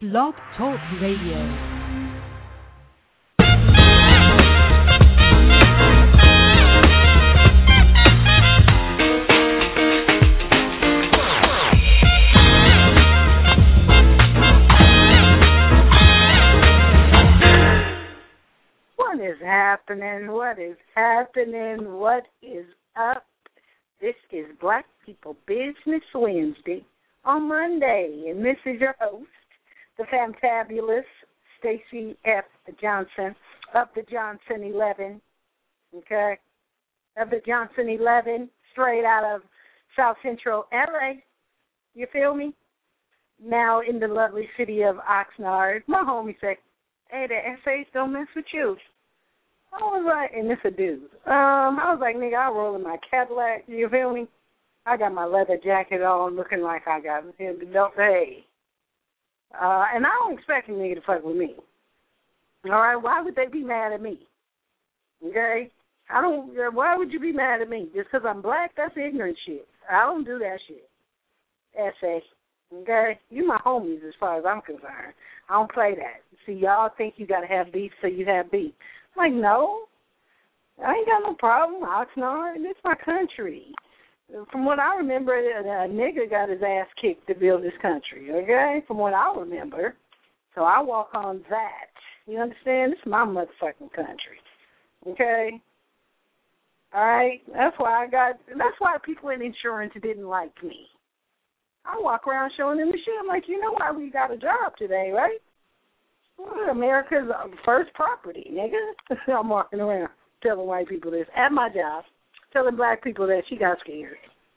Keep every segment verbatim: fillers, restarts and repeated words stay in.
Blog Talk Radio. What is happening? What is happening? What is up? This is Black People Business Wednesday on Monday, and this is your host, the fantabulous Stacey F. Johnson of the Johnson eleven, okay, of the Johnson eleven, straight out of South Central L A. You feel me? Now in the lovely city of Oxnard. My homie said, hey, the essays don't mess with you. I was like, and it's a dude. Um, I was like, nigga, I roll in my Cadillac. You feel me? I got my leather jacket on, looking like I got him to don't hey. Uh, and I don't expect a nigga to fuck with me. All right, why would they be mad at me? Okay, I don't. Why would you be mad at me? Just because I'm black? That's ignorant shit. I don't do that shit. Essay. Okay, you my homies as far as I'm concerned. I don't play that. See, y'all think you gotta have beef, so you have beef. I'm like, no, I ain't got no problem. Oxnard, it's my country. From what I remember, a nigga got his ass kicked to build this country, okay? From what I remember. So I walk on that. You understand? This is my motherfucking country, okay? All right? That's why I got, that's why people in insurance didn't like me. I walk around showing them the shit. I'm like, you know why we got a job today, right? Well, America's first property, nigga. I'm walking around telling white people this at my job. Telling black people that she got scared.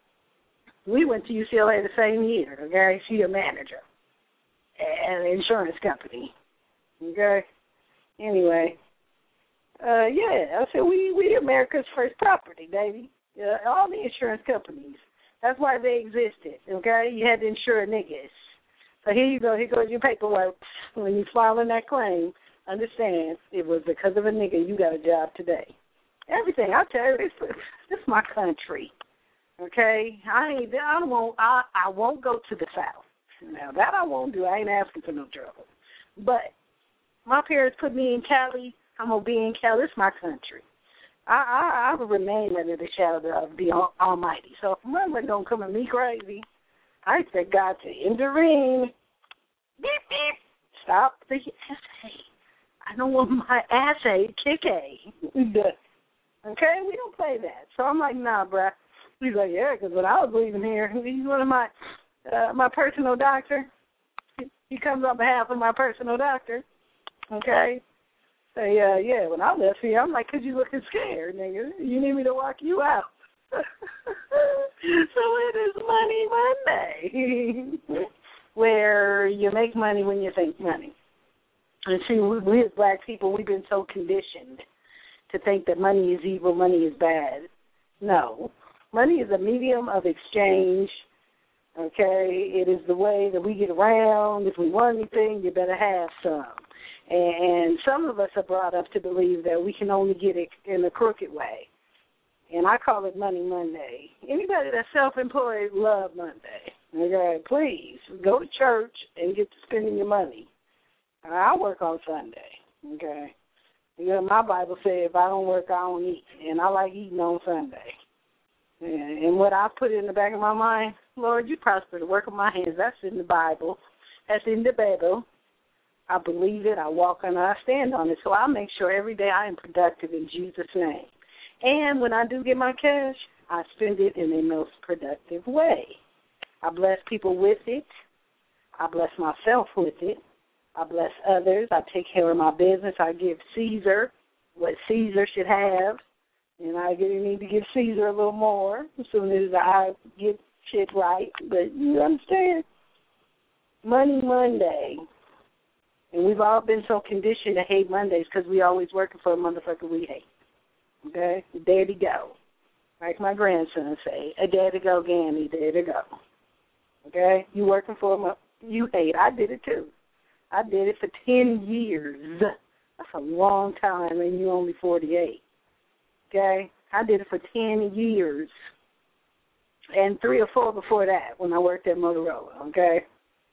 We went to U C L A the same year, okay? She a manager at an insurance company, okay? Anyway, uh, yeah, I said we we America's first property, baby. Uh, all the insurance companies. That's why they existed, okay? You had to insure niggas. So here you go. Here goes your paperwork. When you filing that claim, understand it was because of a nigga you got a job today. Everything I tell you, this this is my country, okay? I ain't. I won't. I I won't go to the South. Now that I won't do. I ain't asking for no trouble. But my parents put me in Cali. I'm gonna be in Cali. It's my country. I I, I will remain under the shadow of the Almighty. So if mother don't come at me crazy, I expect God to intervene. Beep beep. Stop the essay. I don't want my essay kick a. Okay, we don't play that. So I'm like, nah, bruh. He's like, yeah, because when I was leaving here, he's one of my uh, my personal doctor. He comes on behalf of my personal doctor. Okay? Say, uh, yeah, when I left here, I'm like, because you looking scared, nigga. You need me to walk you out. So it is Money Monday, where you make money when you think money. And see, we, we as black people, we've been so conditioned to think that money is evil, money is bad. No. Money is a medium of exchange, okay? It is the way that we get around. If we want anything, you better have some. And some of us are brought up to believe that we can only get it in a crooked way. And I call it Money Monday. Anybody that's self-employed love Monday. Okay, please go to church and get to spending your money. I work on Sunday, okay? You know, my Bible says if I don't work, I don't eat. And I like eating on Sunday. And, and what I put in the back of my mind, Lord, you prosper the work of my hands. That's in the Bible. That's in the Bible. I believe it. I walk on it. I stand on it. So I make sure every day I am productive in Jesus' name. And when I do get my cash, I spend it in a most productive way. I bless people with it. I bless myself with it. I bless others. I take care of my business. I give Caesar what Caesar should have. And I need to give Caesar a little more as soon as I get shit right. But you understand? Money Monday. And we've all been so conditioned to hate Mondays because we always working for a motherfucker we hate. Okay? There to go. Like my grandson say, a day to go, Gammy, there to go. Okay? You working for a you hate. I did it too. I did it for ten years. That's a long time, and you're only forty-eight. Okay? I did it for ten years. And three or four before that when I worked at Motorola, okay?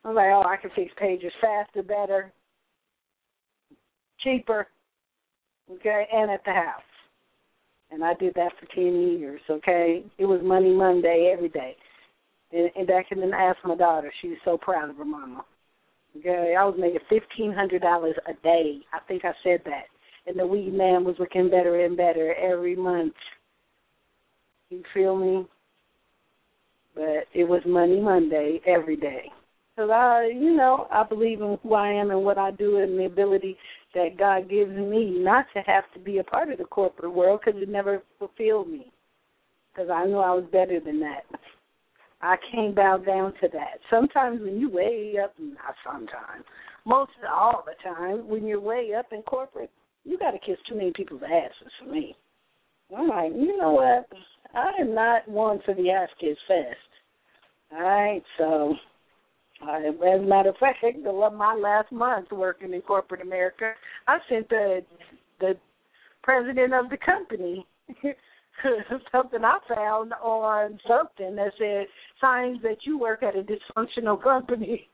I'm like, oh, I can fix pages faster, better, cheaper, okay, and at the house. And I did that for ten years, okay? It was Money Monday every day. And, and I can then ask my daughter. She was so proud of her mama. Okay, I was making fifteen hundred dollars a day. I think I said that. And the weed man was looking better and better every month. You feel me? But it was Money Monday every day. Because I, you know, I believe in who I am and what I do and the ability that God gives me not to have to be a part of the corporate world because it never fulfilled me. Because I knew I was better than that. I can't bow down to that. Sometimes when you way up, not sometimes, most all the time, when you're way up in corporate, you got to kiss too many people's asses for me. I'm like, you know what? I am not one for the ass kiss fest. All right, so I, as a matter of fact, my last month working in corporate America, I sent the the president of the company something I found on something that said signs that you work at a dysfunctional company.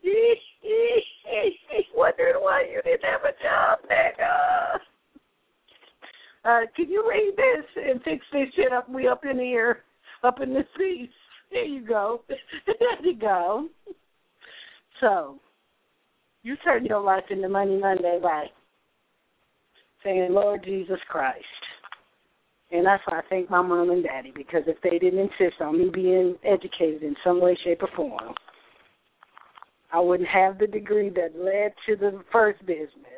Wondering why you didn't have a job, nigga. Uh, can you read this and fix this shit up? We up in here, up in the seats. There you go. There you go. So, you turn your life into Money Monday, right? Saying, Lord Jesus Christ. And that's why I thank my mom and daddy, because if they didn't insist on me being educated in some way, shape, or form, I wouldn't have the degree that led to the first business,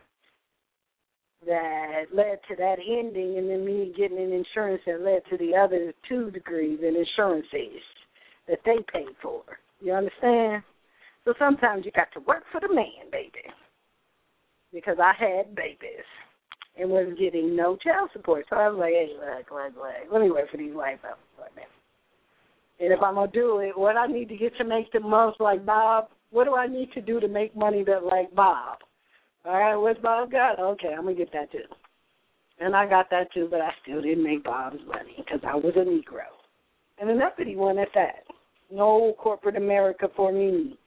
that led to that ending, and then me getting an insurance that led to the other two degrees in insurances that they paid for. You understand? So sometimes you got to work for the man, baby, because I had babies and was getting no child support. So I was like, hey, look, look, look, let me work for these white folks for a minute. And if I'm going to do it, what I need to get to make the most like Bob, what do I need to do to make money that like Bob? All right, what's Bob got? Okay, I'm going to get that too. And I got that too, but I still didn't make Bob's money because I was a Negro. And an uppity one at that. No corporate America for me.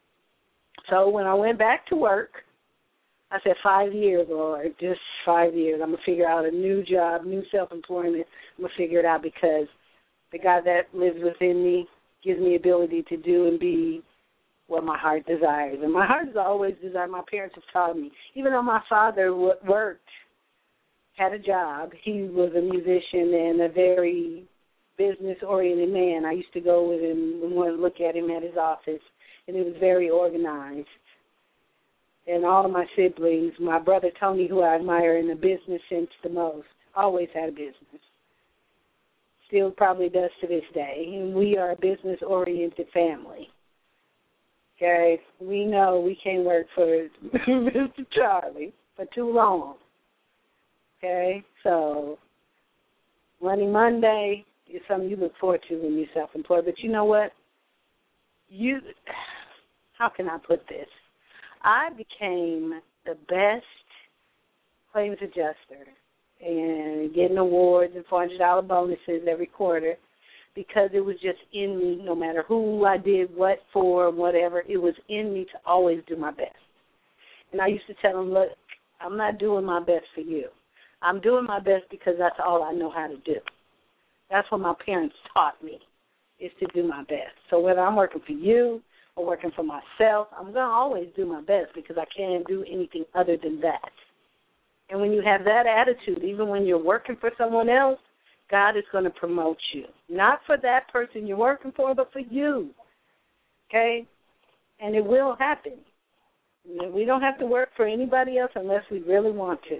So when I went back to work, I said five years, Lord, just five years. I'm going to figure out a new job, new self-employment. I'm going to figure it out because the God that lives within me gives me ability to do and be what my heart desires. And my heart has always desired. My parents have taught me. Even though my father worked, had a job, he was a musician and a very business-oriented man. I used to go with him and want to look at him at his office, and it was very organized. And all of my siblings, my brother Tony, who I admire in the business sense the most, always had a business. Still probably does to this day. And we are a business-oriented family. Okay? We know we can't work for Mister Charlie for too long. Okay? So, Money Monday is something you look forward to when you're self-employed. But you know what? You, how can I put this? I became the best claims adjuster and getting awards and four hundred dollars bonuses every quarter because it was just in me, no matter who I did what for, whatever, it was in me to always do my best. And I used to tell them, look, I'm not doing my best for you. I'm doing my best because that's all I know how to do. That's what my parents taught me, is to do my best. So whether I'm working for you or working for myself, I'm going to always do my best because I can't do anything other than that. And when you have that attitude, even when you're working for someone else, God is going to promote you. Not for that person you're working for, but for you. Okay? And it will happen. We don't have to work for anybody else unless we really want to.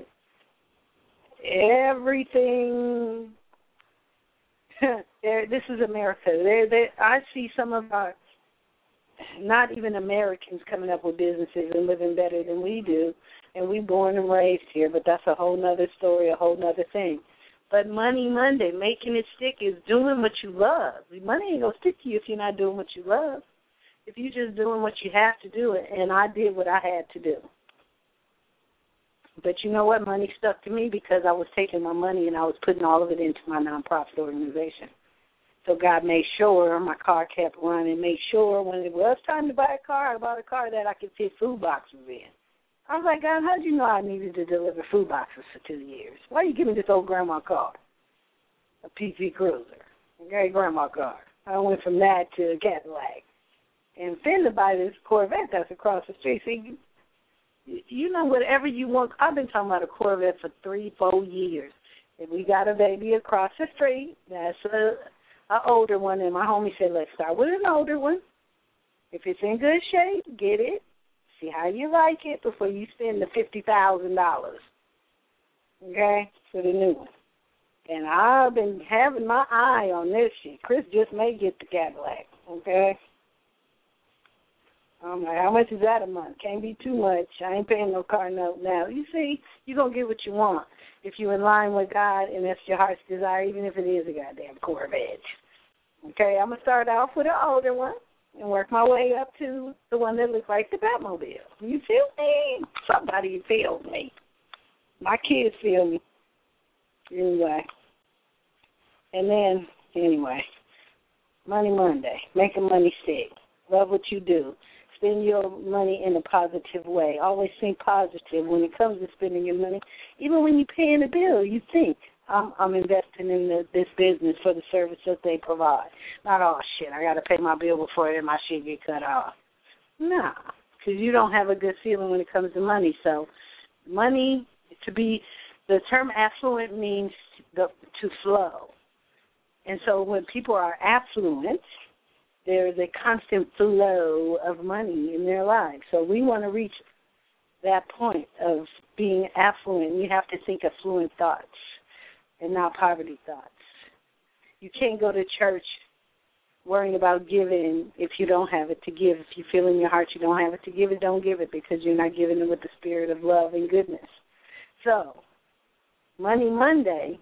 Everything, this is America. They're, they're, I see some of our, not even Americans coming up with businesses and living better than we do, and we born and raised here, but that's a whole nother story, a whole nother thing. But Money Monday, making it stick, is doing what you love. Money ain't going to stick to you if you're not doing what you love. If you're just doing what you have to do, and I did what I had to do. But you know what? Money stuck to me because I was taking my money and I was putting all of it into my nonprofit organization. So God made sure my car kept running, made sure when it was time to buy a car, I bought a car that I could fit food boxes in. I was like, God, how did you know I needed to deliver food boxes for two years? Why you give me this old grandma car, a P T Cruiser, okay, grandma car? I went from that to a Cadillac. And finna buy this Corvette that's across the street. See, you, you know, whatever you want. I've been talking about a Corvette for three, four years. And we got a baby across the street. That's a, a older one. And my homie said, let's start with an older one. If it's in good shape, get it. See how you like it before you spend the fifty thousand dollars, okay, for the new one. And I've been having my eye on this shit. Chris just may get the Cadillac, okay? I'm like, how much is that a month? Can't be too much. I ain't paying no car note now. You see, you're going to get what you want if you're in line with God and that's your heart's desire, even if it is a goddamn Corvette. Okay, I'm going to start off with an older one and work my way up to the one that looks like the Batmobile. You feel me? Somebody feels me. My kids feel me. Anyway. And then, anyway, Money Monday. Making money stick. Love what you do. Spend your money in a positive way. Always think positive when it comes to spending your money. Even when you're paying a bill, you think, I'm, I'm investing in the, this business for the service that they provide. Not, oh, shit, I got to pay my bill before my shit get cut off. No, because you don't have a good feeling when it comes to money. So money, to be, the term affluent means the, to flow. And so when people are affluent, there is a constant flow of money in their lives. So we want to reach that point of being affluent. You have to think affluent thoughts and not poverty thoughts. You can't go to church worrying about giving if you don't have it to give. If you feel in your heart you don't have it to give it, don't give it, because you're not giving it with the spirit of love and goodness. So, Money Monday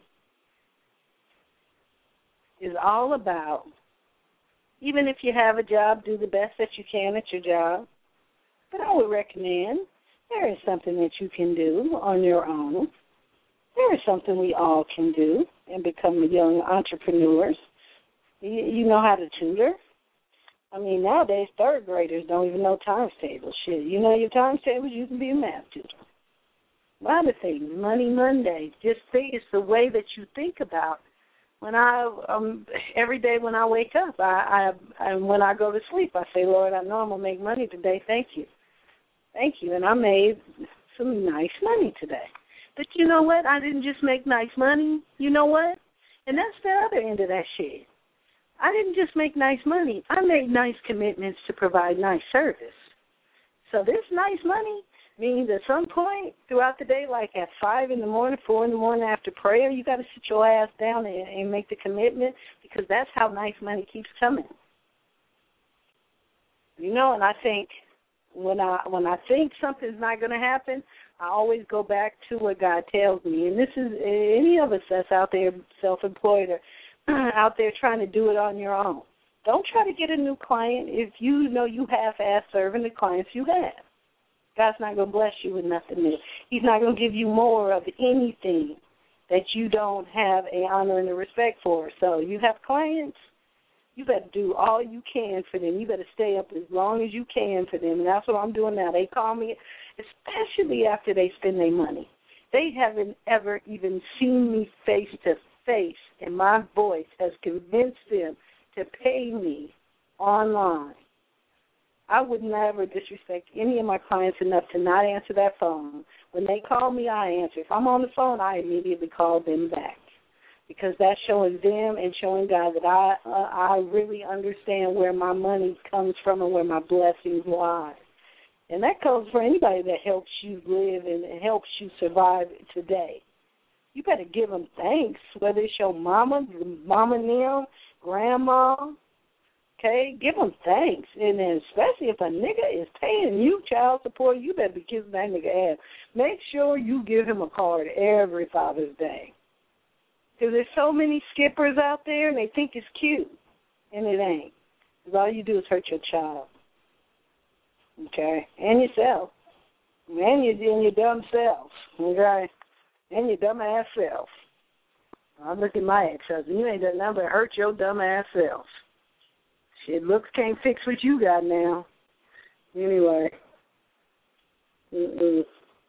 is all about, even if you have a job, do the best that you can at your job. But I would recommend there is something that you can do on your own. There is something we all can do and become young entrepreneurs. You, you know how to tutor. I mean, nowadays, third graders don't even know times tables. Shit, you know your times tables, you can be a math tutor. A lot of things. Money Monday. Just think it's the way that you think about. When I, um, every day when I wake up, I, I, and when I go to sleep, I say, Lord, I know I'm going to make money today. Thank you. Thank you. And I made some nice money today. But you know what? I didn't just make nice money. You know what? And that's the other end of that shit. I didn't just make nice money. I made nice commitments to provide nice service. So this nice money means at some point throughout the day, like at five in the morning, four in the morning after prayer, you got to sit your ass down and, and make the commitment, because that's how nice money keeps coming. You know, and I think when I when I think something's not going to happen, I always go back to what God tells me. And this is any of us that's out there self-employed or out there trying to do it on your own. Don't try to get a new client if you know you half-ass serving the clients you have. God's not going to bless you with nothing new. He's not going to give you more of anything that you don't have a honor and a respect for. So you have clients, you better do all you can for them. You better stay up as long as you can for them. And that's what I'm doing now. They call me, especially after they spend their money. They haven't ever even seen me face to face, and my voice has convinced them to pay me online. I would never disrespect any of my clients enough to not answer that phone. When they call me, I answer. If I'm on the phone, I immediately call them back, because that's showing them and showing God that I uh, I really understand where my money comes from and where my blessings lie. And that goes for anybody that helps you live and helps you survive today. You better give them thanks, whether it's your mama, mama and them, grandma. Okay, give them thanks. And then especially if a nigga is paying you child support, you better be kissing that nigga ass. Make sure you give him a card every Father's Day. Because there's so many skippers out there, and they think it's cute, and it ain't. Because all you do is hurt your child. Okay? And yourself. And your, and your dumb self. Okay? And your dumb ass self. I look at my ex-husband. You ain't done nothing but hurt your dumb ass self. Shit, looks can't fix what you got now. Anyway. Mm-mm.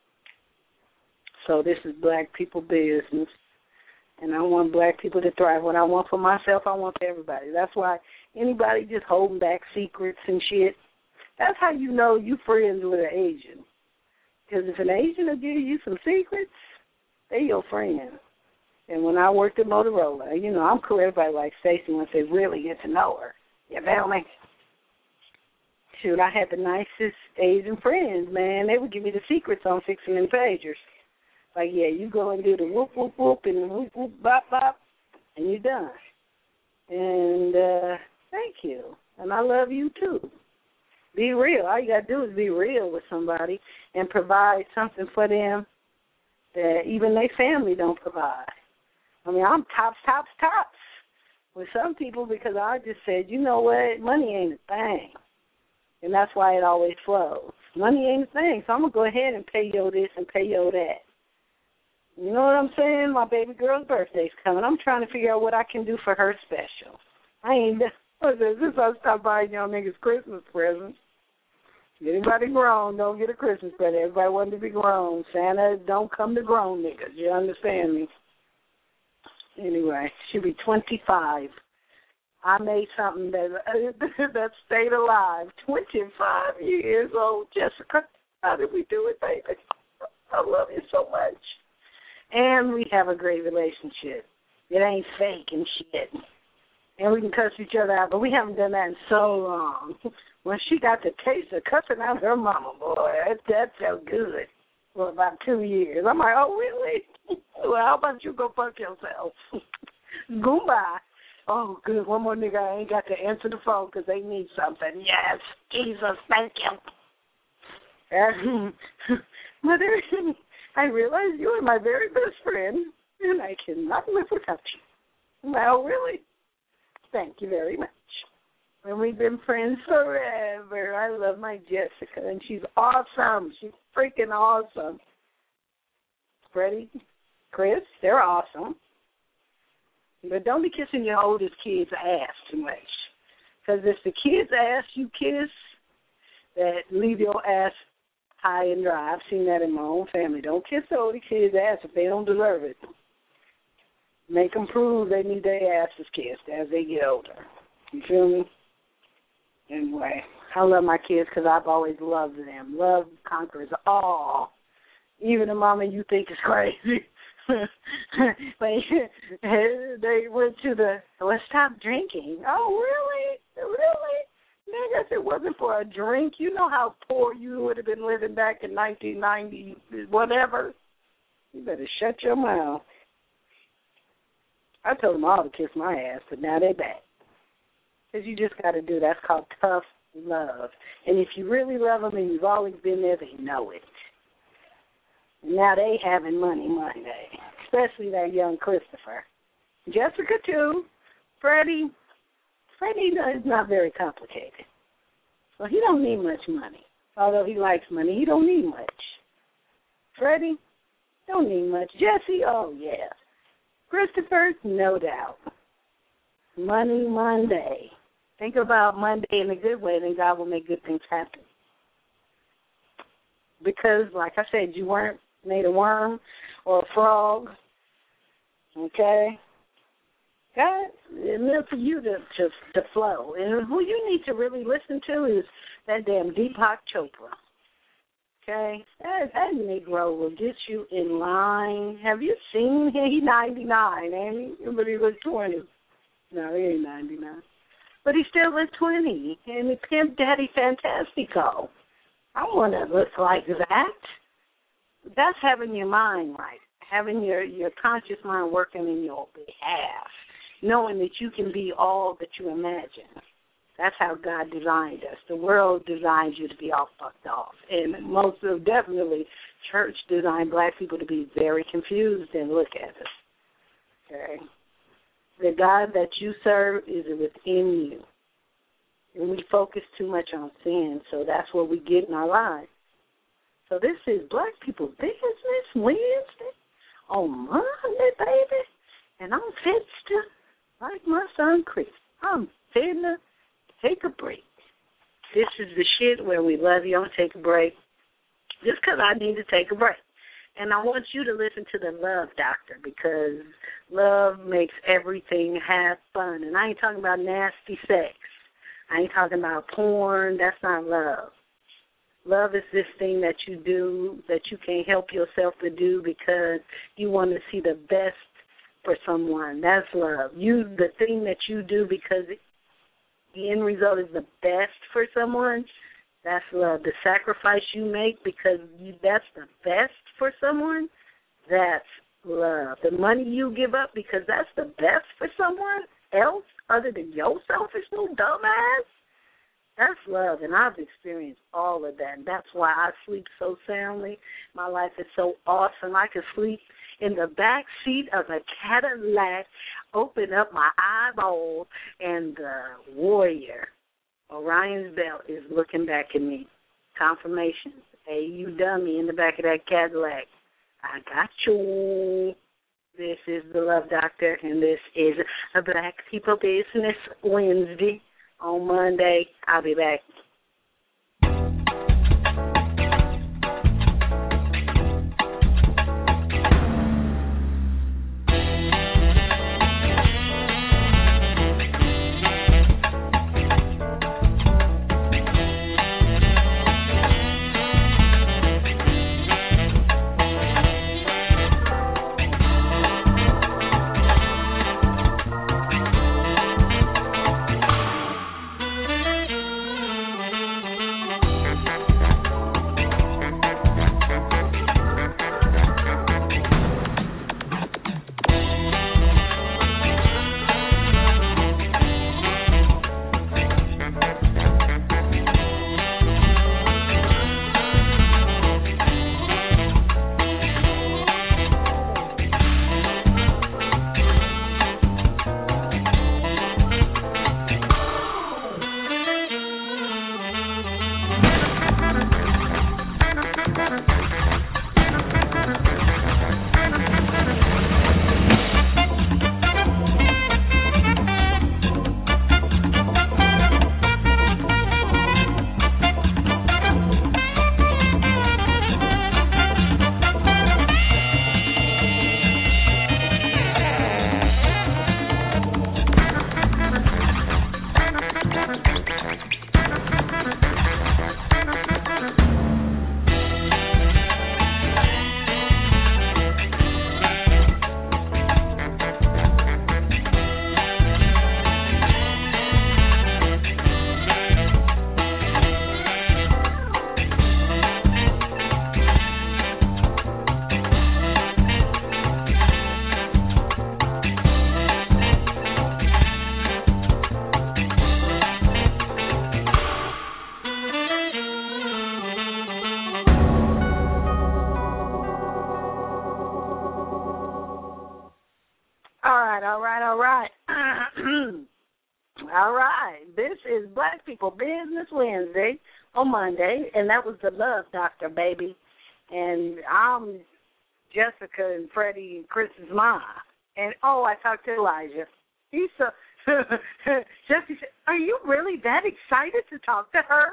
So this is black people business. And I want black people to thrive. What I want for myself, I want for everybody. That's why anybody just holding back secrets and shit, that's how you know you friends with an Asian. Because if an Asian will give you some secrets, they your friend. And when I worked at Motorola, you know, I'm cool. Everybody like Stacey once they really get to know her. You feel me? Shoot, I had the nicest Asian friends, man. They would give me the secrets on fixing them pagers. Like, yeah, you go and do the whoop, whoop, whoop, and the whoop, whoop, bop, bop, and you're done. And uh, thank you. And I love you, too. Be real. All you got to do is be real with somebody and provide something for them that even their family don't provide. I mean, I'm tops, tops, tops with some people because I just said, you know what, money ain't a thing. And that's why it always flows. Money ain't a thing, so I'm going to go ahead and pay yo this and pay yo that. You know what I'm saying? My baby girl's birthday's coming. I'm trying to figure out what I can do for her special. I ain't, since I stopped buying y'all niggas Christmas presents. Anybody grown, don't get a Christmas present. Everybody wants to be grown. Santa don't come to grown niggas. You understand me? Anyway, she'll be twenty-five. I made something that that stayed alive. twenty-five years old, Jessica. How did we do it, baby? I love you so much. And we have a great relationship. It ain't fake and shit. And we can cuss each other out, but we haven't done that in so long. When she got the taste of cussing out her mama, boy, that, that felt good for about two years. I'm like, oh, really? Well, how about you go fuck yourself? Goodbye. Oh, good. One more nigga I ain't got to answer the phone because they need something. Yes, Jesus, thank you. Mother, I realize you are my very best friend, and I cannot live without you. Well, really? Thank you very much. And we've been friends forever. I love my Jessica, and she's awesome. She's freaking awesome. Freddie, Chris, they're awesome. But don't be kissing your oldest kid's ass too much. Because if the kid's ass you kiss, that leave your ass high and dry. I've seen that in my own family. Don't kiss the older kid's ass if they don't deserve it. Make them prove they need their asses kissed as they get older. You feel me? Anyway, I love my kids because I've always loved them. Love conquers all. Even the mama you think is crazy. But they went to the, let's stop drinking. Oh, really? Really? Nigga, if it wasn't for a drink, you know how poor you would have been living back in nineteen ninety, whatever. You better shut your mouth. I told them all to kiss my ass, but now they back. Because you just got to do, that's called tough love. And if you really love them and you've always been there, they know it. Now they having money Monday, especially that young Christopher. Jessica, too. Freddie. Freddie is not very complicated. So he don't need much money. Although he likes money, he don't need much. Freddie, don't need much. Jesse, oh, yeah. Christopher, no doubt. Money Monday. Think about Monday in a good way, then God will make good things happen. Because, like I said, you weren't made a worm or a frog, okay? God, it's meant for you to, to to flow. And who you need to really listen to is that damn Deepak Chopra, okay? That, that Negro will get you in line. Have you seen him? He's ninety-nine, ain't he? But he was twenty. No, he ain't ninety-nine. But he still was twenty. And he Pimp Daddy Fantastico. I want to look like that. That's having your mind right, having your, your conscious mind working in your behalf, knowing that you can be all that you imagine. That's how God designed us. The world designed you to be all fucked off. And most of definitely, church designed black people to be very confused and look at us. Okay? The God that you serve is within you. And we focus too much on sin, so that's what we get in our lives. So this is Black People Business Wednesday on Monday, baby. And I'm fixed to, like my son Chris, I'm finna take a break. This is the shit where we love you. I'm take a break just because I need to take a break. And I want you to listen to the Love Doctor because love makes everything have fun. And I ain't talking about nasty sex. I ain't talking about porn. That's not love. Love is this thing that you do that you can't help yourself to do because you want to see the best for someone. That's love. You, the thing that you do because the end result is the best for someone, that's love. The sacrifice you make because you, that's the best for someone, that's love. The money you give up because that's the best for someone else other than your selfish little dumbass, that's love, and I've experienced all of that. And that's why I sleep so soundly. My life is so awesome. I can sleep in the back seat of a Cadillac, open up my eyeballs, and the warrior, Orion's belt, is looking back at me. Confirmation. Hey, you dummy in the back of that Cadillac. I got you. This is the Love Doctor, and this is a Black People Business Wednesday. On Monday, I'll be back. All right, all right. All right. This is Black People Business Wednesday on Monday, and that was the Love Doctor, baby. And I'm Jessica and Freddie and Chris's mom. And, oh, I talked to Elijah. He's so, Jesse said, are you really that excited to talk to her?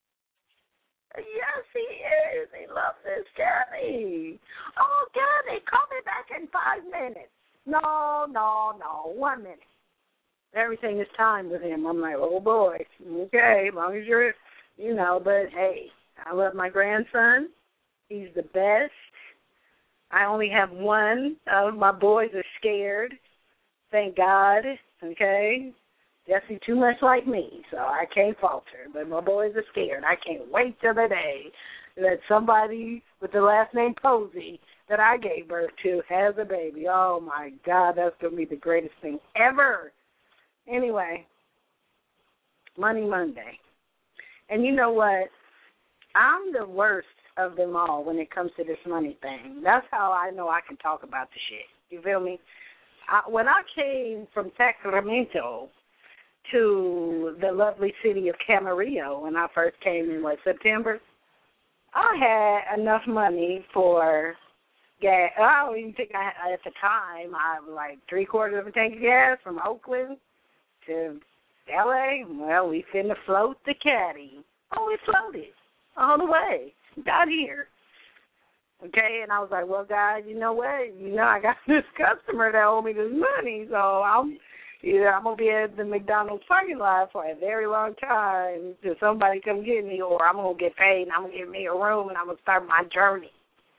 Yes, he is. He loves this Gabby. Oh, Gabby, call me back in five minutes. No, no, no, one minute. Everything is time with him. I'm like, oh, boy. Okay, as long as you're, you know, but, hey, I love my grandson. He's the best. I only have one. Uh, my boys are scared. Thank God, okay? Jesse too much like me, so I can't falter. But my boys are scared. I can't wait till the day that somebody with the last name Posey that I gave birth to has a baby. Oh, my God, that's going to be the greatest thing ever. Anyway, Money Monday. And you know what? I'm the worst of them all when it comes to this money thing. That's how I know I can talk about the shit. You feel me? I, when I came from Sacramento to the lovely city of Camarillo when I first came in, what, September, I had enough money for gas. I don't even think I, at the time, I was like three quarters of a tank of gas from Oakland to L A. Well, we finna float the caddy. Oh, we floated all the way. Got here. Okay, and I was like, well, guys, you know what? You know, I got this customer that owe me this money, so I'm either I'm going to be at the McDonald's parking lot for a very long time till somebody come get me, or I'm going to get paid and I'm going to get me a room and I'm going to start my journey.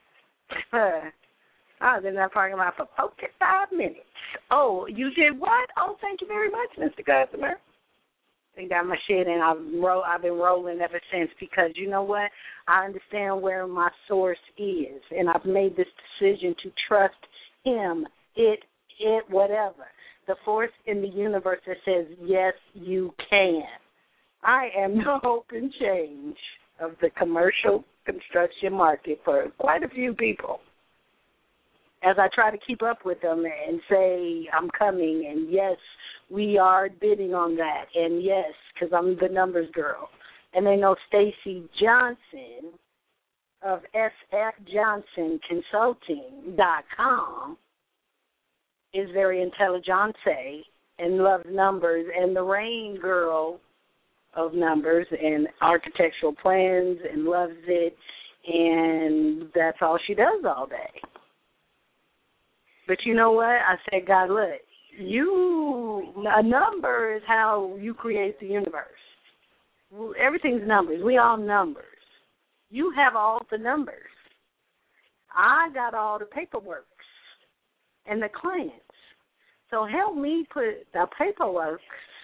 I was in that parking lot for forty-five minutes. Oh, you did what? Oh, thank you very much, Mister Customer. They got my shit, and I've, ro- I've been rolling ever since because, you know what, I understand where my source is, and I've made this decision to trust him, it, it, whatever. The force in the universe that says, yes, you can. I am the hope and change of the commercial construction market for quite a few people. As I try to keep up with them and say, I'm coming, and yes, we are bidding on that, and yes, because I'm the numbers girl. And they know Stacy Johnson of S F Johnson Consulting dot com is very intelligente and loves numbers, and the rain girl of numbers and architectural plans and loves it, and that's all she does all day. But you know what? I said, God, look, you, a number is how you create the universe. Everything's numbers. We all numbers. You have all the numbers. I got all the paperwork and the clients. So help me put the paperwork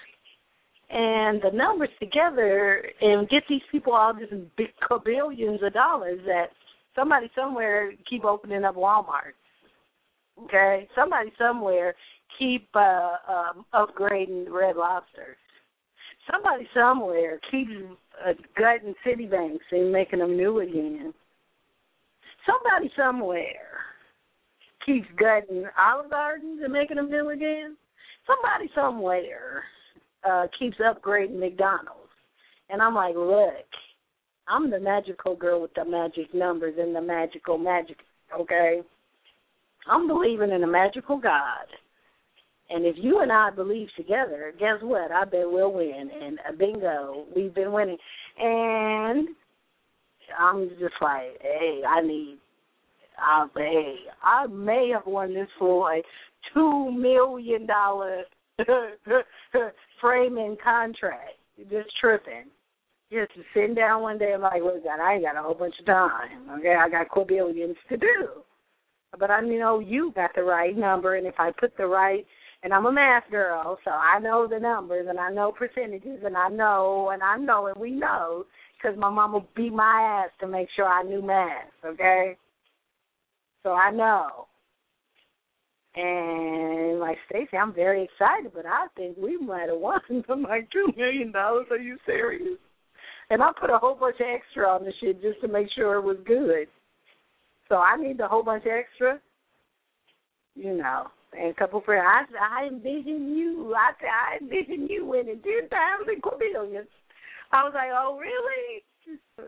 and the numbers together and get these people all these big billions of dollars that somebody somewhere keep opening up Walmart. Okay? Somebody somewhere keep uh, um, upgrading Red Lobster. Somebody somewhere keeps uh, gutting Citibanks and making them new again. Somebody somewhere keeps gutting Olive Gardens and making them new again. Somebody somewhere uh, keeps upgrading McDonald's. And I'm like, look, I'm the magical girl with the magic numbers and the magical magic, okay? I'm believing in a magical God. And if you and I believe together, guess what? I bet we'll win. And uh, bingo, we've been winning. And I'm just like, hey, I need, uh, hey, I may have won this for a two million dollars framing contract. You're just tripping. Just sitting down one day, I'm like, look, God, I ain't got a whole bunch of time. Okay, I got quadrillions to do. But I know you got the right number, and if I put the right, and I'm a math girl, so I know the numbers, and I know percentages, and I know, and I know, and we know, because my mama beat my ass to make sure I knew math, okay? So I know. And like Stacey, I'm very excited, but I think we might have won some like two million dollars. Are you serious? And I put a whole bunch of extra on the shit just to make sure it was good. So I need a whole bunch of extra, you know, and a couple of friends. I, I envision you. I, I envision you winning ten thousand quadrillions. I was like, oh, really?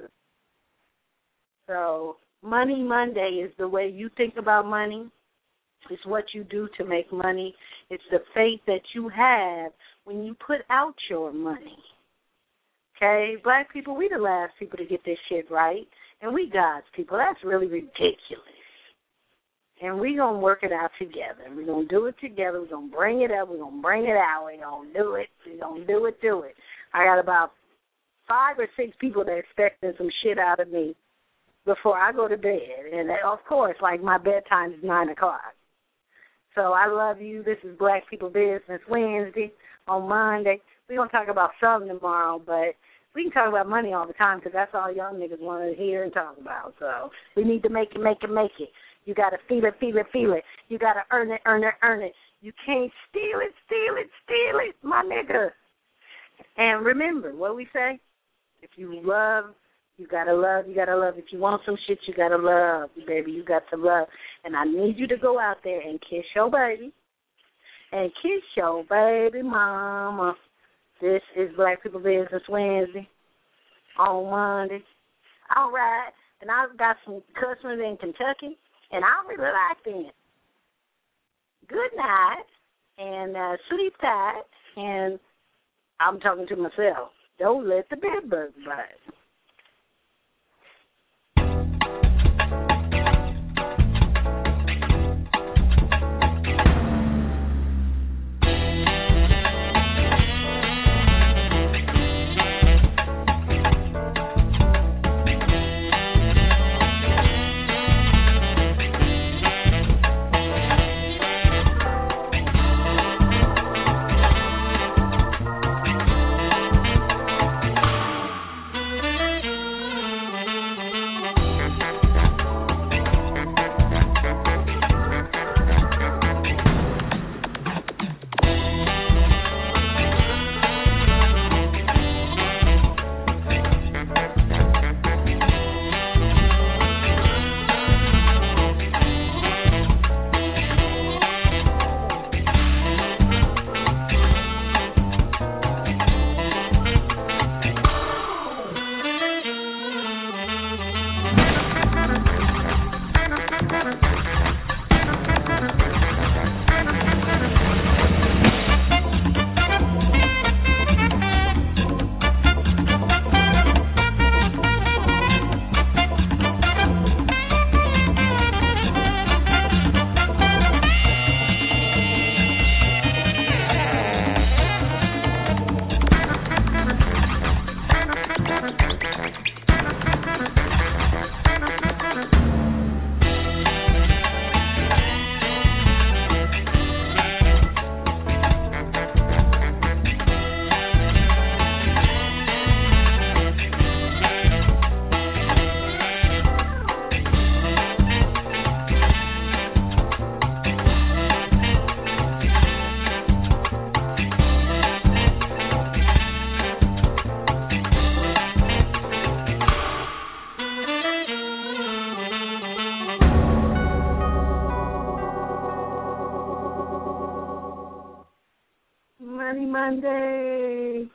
So Money Monday is the way you think about money. It's what you do to make money. It's the faith that you have when you put out your money. Okay? Black people, we the last people to get this shit right. And we God's people. That's really ridiculous. And we're going to work it out together. We're going to do it together. We're going to bring it up. We're going to bring it out. We're going to do it. We're going to do it, do it. I got about five or six people that are expecting some shit out of me before I go to bed. And, of course, like my bedtime is nine o'clock. So I love you. This is Black People Business Wednesday. On Monday, we're going to talk about something tomorrow, but we can talk about money all the time because that's all young niggas want to hear and talk about. So we need to make it, make it, make it. You got to feel it, feel it, feel it. You got to earn it, earn it, earn it. You can't steal it, steal it, steal it, my nigga. And remember, what we say? If you love, you got to love, you got to love. If you want some shit, you got to love, baby. You got to love. And I need you to go out there and kiss your baby and kiss your baby mama. This is Black People Business Wednesday on Monday. All right. And I've got some customers in Kentucky. And I'll be relaxing. Good night, and uh, sleep tight, and I'm talking to myself. Don't let the bed bug bite. Monday.